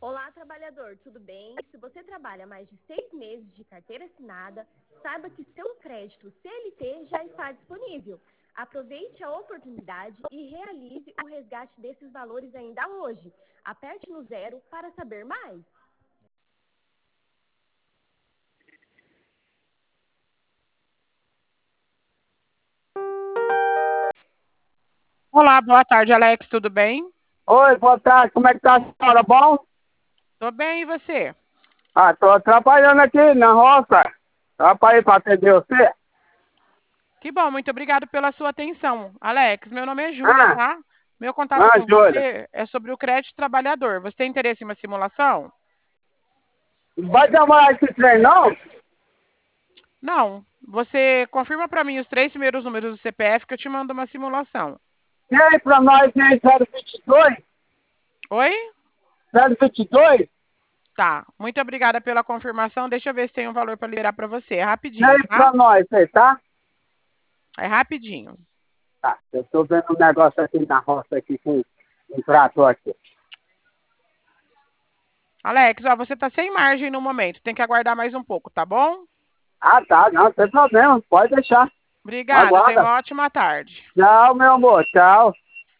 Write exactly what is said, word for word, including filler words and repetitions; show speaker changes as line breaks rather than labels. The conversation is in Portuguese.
Olá, trabalhador, tudo bem? Se você trabalha mais de seis meses de carteira assinada, saiba que seu crédito C L T já está disponível. Aproveite a oportunidade e realize o resgate desses valores ainda hoje. Aperte no zero para saber mais.
Olá, boa tarde, Alex, tudo bem?
Oi, boa tarde, como é que tá a senhora? Bom?
Tô bem, e você?
Ah, tô trabalhando aqui na roça. Dá pra ir pra atender você?
Que bom, muito obrigado pela sua atenção. Alex, meu nome é Júlia,
Ah,
tá? Meu contato
ah,
com
Júlia.
você é sobre o crédito trabalhador. Você tem interesse em uma simulação?
Vai demorar esse trem, não?
Não. Você confirma para mim os três primeiros números do C P F que eu te mando uma simulação.
Tem aí pra nós, hein? zero vinte e dois?
Oi?
zero vinte e dois?
Tá. Muito obrigada pela confirmação. Deixa eu ver se tem um valor para liberar para você. É
Tem
rapidinho,
aí
tá?
pra nós aí, tá?
É rapidinho.
Tá, eu tô vendo um negócio aqui na roça aqui com um trator aqui.
Alex, ó, você tá sem margem no momento. Tem que aguardar mais um pouco, tá bom?
Ah, tá, não, sem problema, pode deixar.
Obrigada. Tenha
Aguarda.
uma ótima tarde.
Tchau, meu amor, tchau.